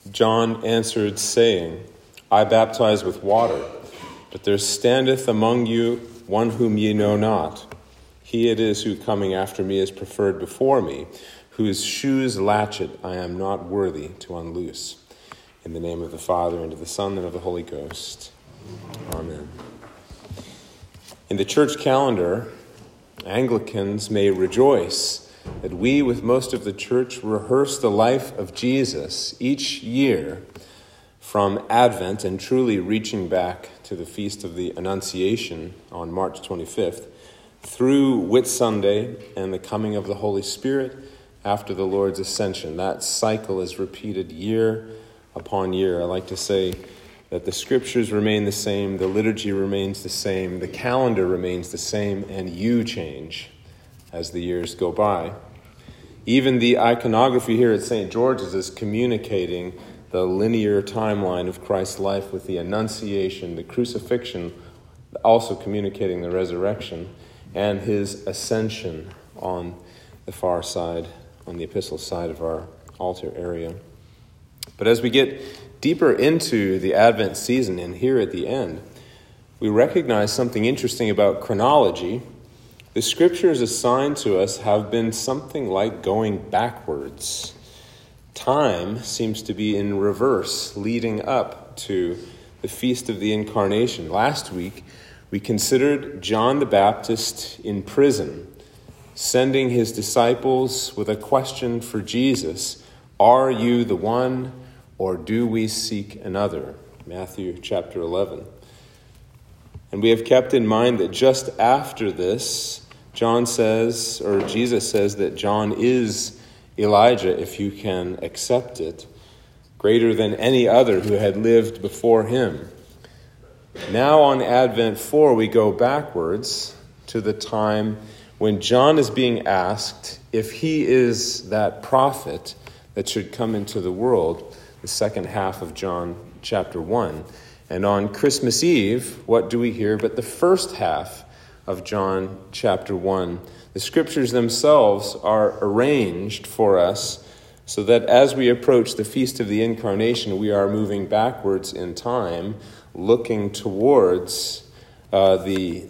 John answered, saying, I baptize with water, but there standeth among you one whom ye know not. He it is who coming after me is preferred before me, whose shoes latchet I am not worthy to unloose. In the name of the Father, and of the Son, and of the Holy Ghost. Amen. In the church calendar, Anglicans may rejoice that we, with most of the church, rehearse the life of Jesus each year from Advent and truly reaching back to the Feast of the Annunciation on March 25th through Whitsunday and the coming of the Holy Spirit after the Lord's Ascension. That cycle is repeated year upon year. I like to say that the scriptures remain the same, the liturgy remains the same, the calendar remains the same, and you change as the years go by. Even the iconography here at St. George's is communicating the linear timeline of Christ's life with the Annunciation, the crucifixion, also communicating the resurrection, and his ascension on the far side, on the epistle side of our altar area. But as we get deeper into the Advent season and here at the end, we recognize something interesting about chronology. The scriptures assigned to us have been something like going backwards. Time seems to be in reverse, leading up to the Feast of the Incarnation. Last week, we considered John the Baptist in prison, sending his disciples with a question for Jesus: Are you the one, or do we seek another? Matthew chapter 11. And we have kept in mind that just after this, Jesus says that John is Elijah, if you can accept it, greater than any other who had lived before him. Now on Advent 4, we go backwards to the time when John is being asked if he is that prophet that should come into the world, the second half of John chapter 1. And on Christmas Eve, what do we hear but the first half of John chapter 1? The scriptures themselves are arranged for us so that as we approach the Feast of the Incarnation, we are moving backwards in time, looking towards the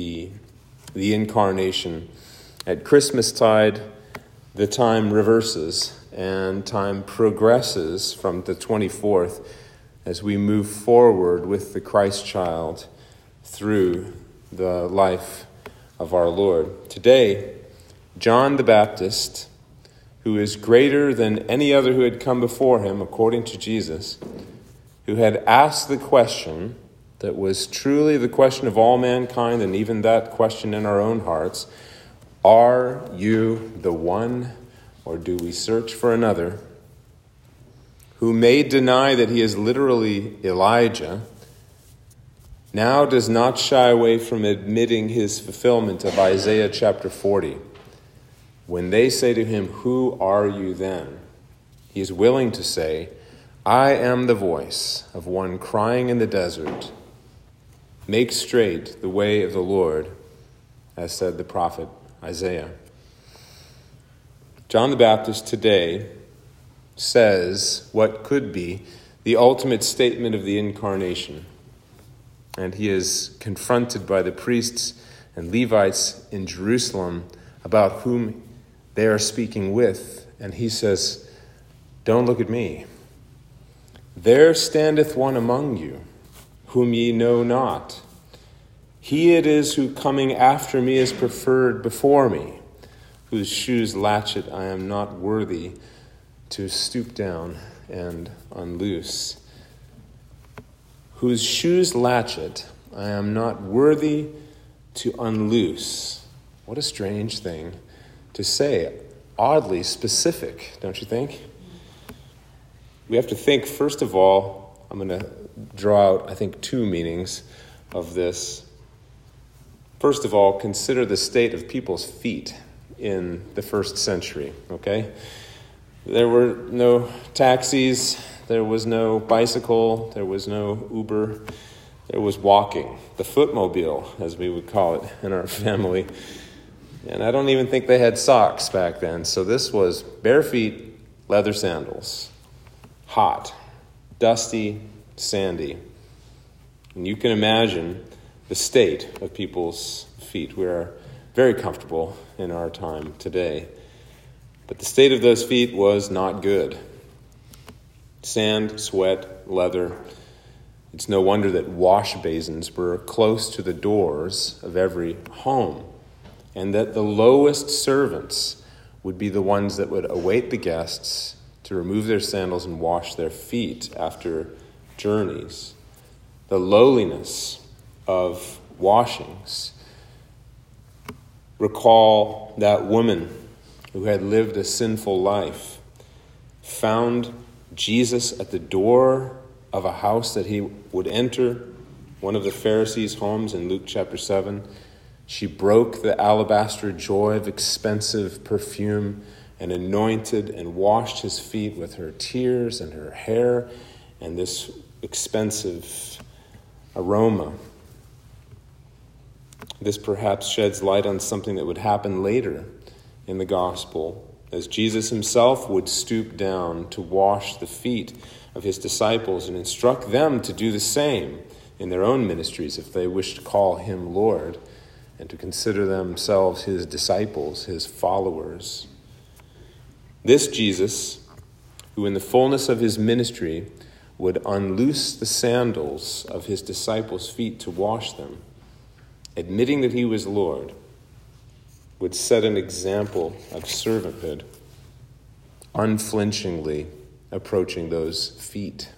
Incarnation. At Christmastide, the time reverses and time progresses from the 24th as we move forward with the Christ child through the life of our Lord. Today, John the Baptist, who is greater than any other who had come before him, according to Jesus, who had asked the question that was truly the question of all mankind, and even that question in our own hearts: Are you the one, or do we search for another? Who may deny that he is literally Elijah, now does not shy away from admitting his fulfillment of Isaiah chapter 40. When they say to him, Who are you then? He is willing to say, I am the voice of one crying in the desert, make straight the way of the Lord, as said the prophet Isaiah. John the Baptist today says what could be the ultimate statement of the Incarnation. And he is confronted by the priests and Levites in Jerusalem about whom they are speaking with. And he says, Don't look at me. There standeth one among you, whom ye know not. He it is who coming after me is preferred before me, whose shoes latchet I am not worthy to stoop down and unloose. Whose shoes latchet I am not worthy to unloose. What a strange thing to say. Oddly specific, don't you think? We have to think, first of all, I'm going to draw out, I think, two meanings of this. First of all, consider the state of people's feet in the first century, okay? There were no taxis, there was no bicycle, there was no Uber, there was walking, the footmobile, as we would call it in our family. And I don't even think they had socks back then, so this was bare feet, leather sandals, hot, dusty, sandy. And you can imagine the state of people's feet. We are very comfortable in our time today. But the state of those feet was not good. Sand, sweat, leather. It's no wonder that wash basins were close to the doors of every home, and that the lowest servants would be the ones that would await the guests to remove their sandals and wash their feet after journeys. The lowliness of washings. Recall that woman who had lived a sinful life, found Jesus at the door of a house that he would enter, one of the Pharisees' homes in Luke chapter 7. She broke the alabaster joy of expensive perfume and anointed and washed his feet with her tears and her hair and this expensive aroma. This perhaps sheds light on something that would happen later in the gospel, as Jesus himself would stoop down to wash the feet of his disciples and instruct them to do the same in their own ministries if they wish to call him Lord and to consider themselves his disciples, his followers. This Jesus, who in the fullness of his ministry would unloose the sandals of his disciples' feet to wash them, admitting that he was Lord, would set an example of servanthood, unflinchingly approaching those feet.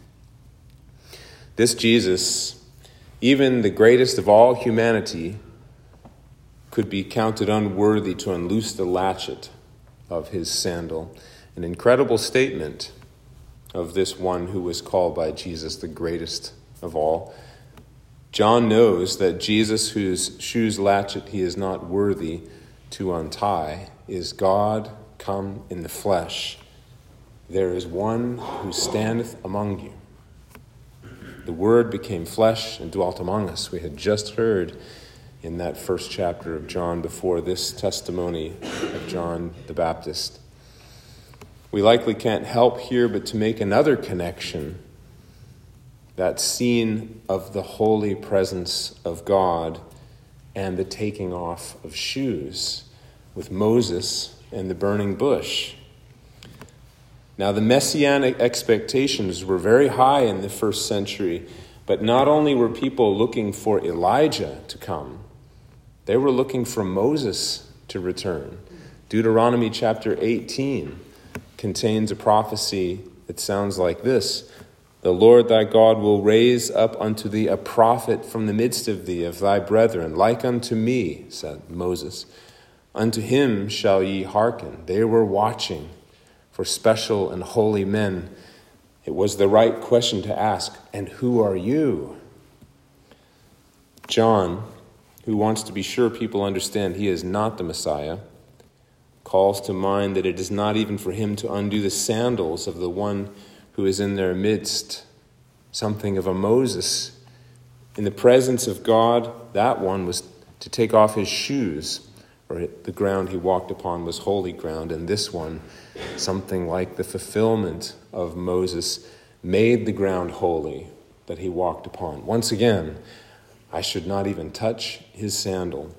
This Jesus, even the greatest of all humanity, could be counted unworthy to unloose the latchet of his sandal. An incredible statement of this one who was called by Jesus the greatest of all. John knows that Jesus, whose shoes latchet he is not worthy to untie, is God come in the flesh. There is one who standeth among you. The Word became flesh and dwelt among us. We had just heard in that first chapter of John before this testimony of John the Baptist. We likely can't help here but to make another connection, that scene of the holy presence of God and the taking off of shoes with Moses and the burning bush. Now, the messianic expectations were very high in the first century, but not only were people looking for Elijah to come, they were looking for Moses to return. Deuteronomy chapter 18 contains a prophecy that sounds like this: "The Lord thy God will raise up unto thee a prophet from the midst of thee, of thy brethren, like unto me," said Moses. "Unto him shall ye hearken." They were watching for special and holy men. It was the right question to ask, and who are you? John, who wants to be sure people understand he is not the Messiah, calls to mind that it is not even for him to undo the sandals of the one who is in their midst, something of a Moses. In the presence of God, that one was to take off his shoes, or the ground he walked upon was holy ground, and this one, something like the fulfillment of Moses, made the ground holy that he walked upon. Once again, I should not even touch his sandal.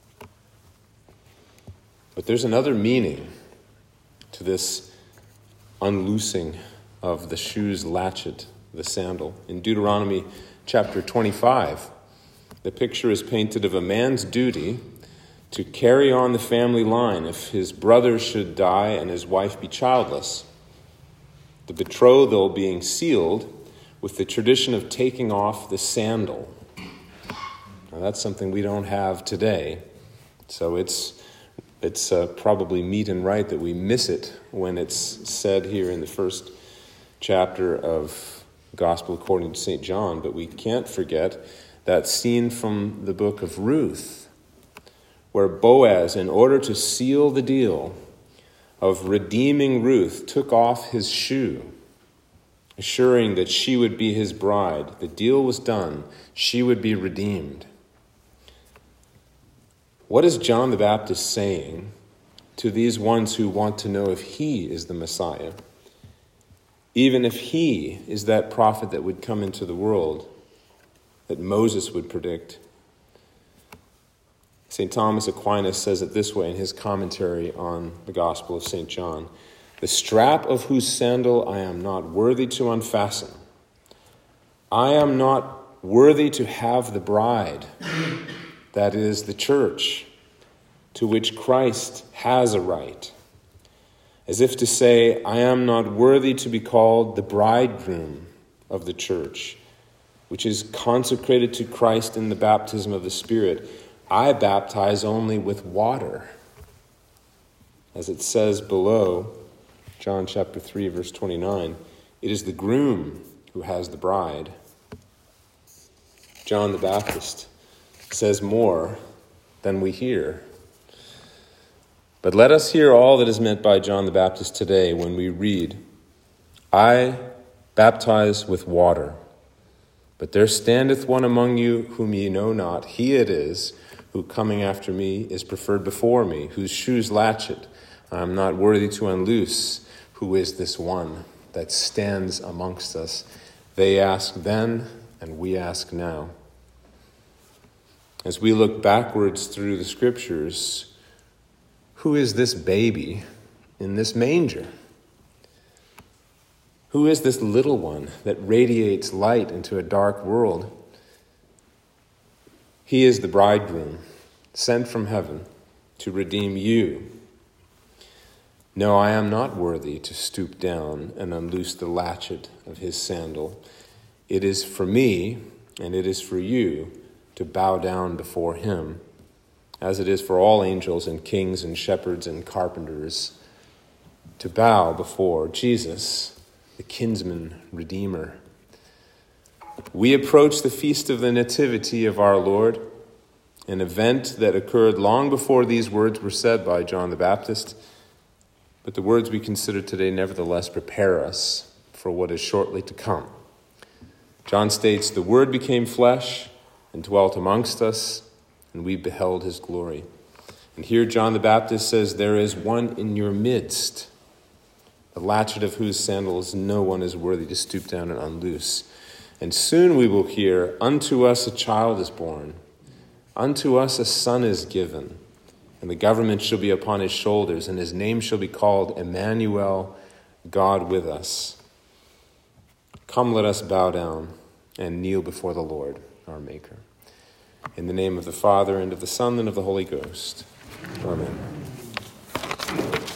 But there's another meaning to this unloosing of the shoe's latchet, the sandal. In Deuteronomy chapter 25, the picture is painted of a man's duty to carry on the family line if his brother should die and his wife be childless. The betrothal being sealed with the tradition of taking off the sandal. Now, that's something we don't have today, so it's probably meet and right that we miss it when it's said here in the first chapter of Gospel according to St. John, but we can't forget that scene from the book of Ruth, where Boaz, in order to seal the deal of redeeming Ruth, took off his shoe, assuring that she would be his bride. The deal was done. She would be redeemed. What is John the Baptist saying to these ones who want to know if he is the Messiah? even if he is that prophet that would come into the world that Moses would predict. St. Thomas Aquinas says it this way in his commentary on the Gospel of St. John: "The strap of whose sandal I am not worthy to unfasten. I am not worthy to have the bride, that is, the church, to which Christ has a right. As if to say, I am not worthy to be called the bridegroom of the church, which is consecrated to Christ in the baptism of the Spirit. I baptize only with water." As it says below, John chapter 3, verse 29, it is the groom who has the bride. John the Baptist says more than we hear. But let us hear all that is meant by John the Baptist today when we read, "I baptize with water, but there standeth one among you whom ye know not. He it is who coming after me is preferred before me, whose shoes latchet I am not worthy to unloose. Who is this one that stands amongst us?" They asked then, and we ask now. As we look backwards through the Scriptures, who is this baby in this manger? Who is this little one that radiates light into a dark world? He is the bridegroom, sent from heaven to redeem you. No, I am not worthy to stoop down and unloose the latchet of his sandal. It is for me, and it is for you, to bow down before him, as it is for all angels and kings and shepherds and carpenters, to bow before Jesus, the kinsman redeemer. We approach the feast of the Nativity of our Lord, an event that occurred long before these words were said by John the Baptist, but the words we consider today nevertheless prepare us for what is shortly to come. John states, "The Word became flesh and dwelt amongst us, and we beheld his glory." And here John the Baptist says, "There is one in your midst, the latchet of whose sandals no one is worthy to stoop down and unloose." And soon we will hear, "Unto us a child is born, unto us a son is given, and the government shall be upon his shoulders, and his name shall be called Emmanuel, God with us." Come, let us bow down and kneel before the Lord, our Maker. In the name of the Father, and of the Son, and of the Holy Ghost. Amen.